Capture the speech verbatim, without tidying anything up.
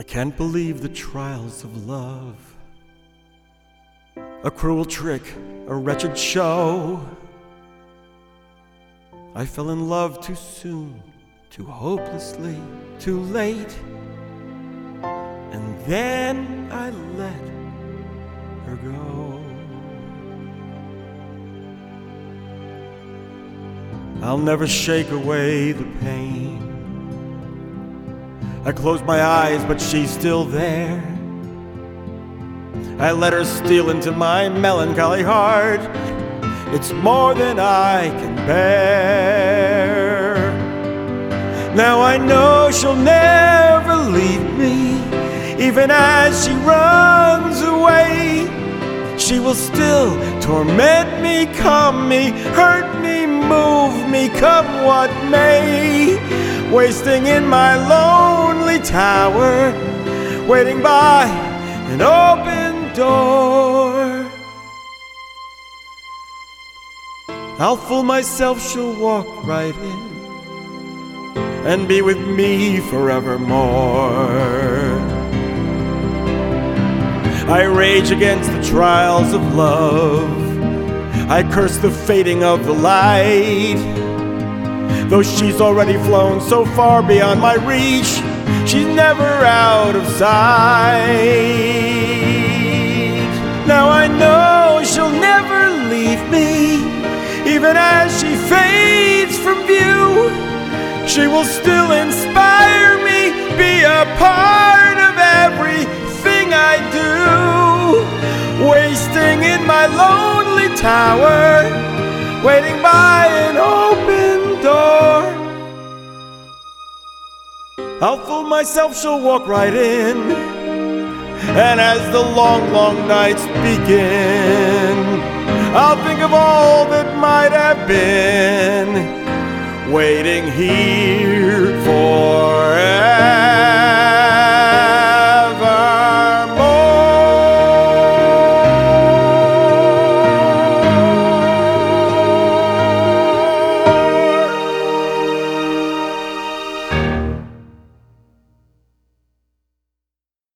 I can't believe the trials of love. A cruel trick, a wretched show. I fell in love too soon, too hopelessly, too late. And then I let her go. I'll never shake away the pain. I close my eyes, but she's still there. I let her steal into my melancholy heart. It's more than I can bear. Now I know she'll never leave me. Even as she runs away, she will still torment me, calm me, hurt me, move me, come what may. Wasting in my lonely tower, waiting by an open door. I'll fool myself, she'll walk right in and be with me forevermore. I rage against the trials of love. I curse the fading of the light. Though she's already flown so far beyond my reach, she's never out of sight. Now I know she'll never leave me. Even as she fades from view, she will still inspire me, be a part of everything I do. Wasting in my lonely tower, waiting by an open door. I'll fool myself, she'll walk right in. And as the long, long nights begin, I'll think of all that might have been, waiting here forever.